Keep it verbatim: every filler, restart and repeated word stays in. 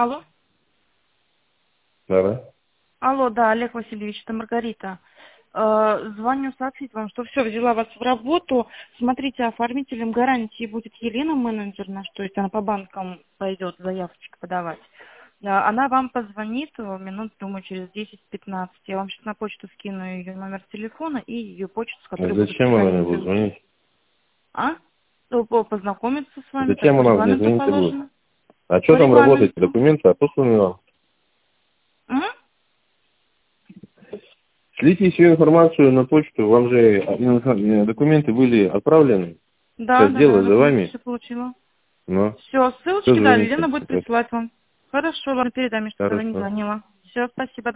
Алло? Да. Алло, да, Олег Васильевич, это Маргарита. Э, Звоню сообщить вам, что все, взяла вас в работу. Смотрите, оформителем гарантии будет Елена, менеджер наш, то есть она по банкам пойдет заявочки подавать. Э, Она вам позвонит э, минут, думаю, через десять-пятнадцать. Я вам сейчас на почту скину ее номер телефона и ее почту, с А которой будут зачем она мне приходить будет ссылки. звонить? А? Ну, по- Познакомиться с вами, так Зачем по она мне регламенту звонить будет? положено. А По что там работаете? регламенту. Документы отосланы вам? М? Шлите всю информацию на почту. Вам же э, документы были отправлены. Да, Сейчас да, да, дело за документы вами. все получила. Ну, Все, все, ссылочки, да, звоните. Лена будет присылать вам. Хорошо, ладно, передай мне, что она не Хорошо. звонила. Все, спасибо.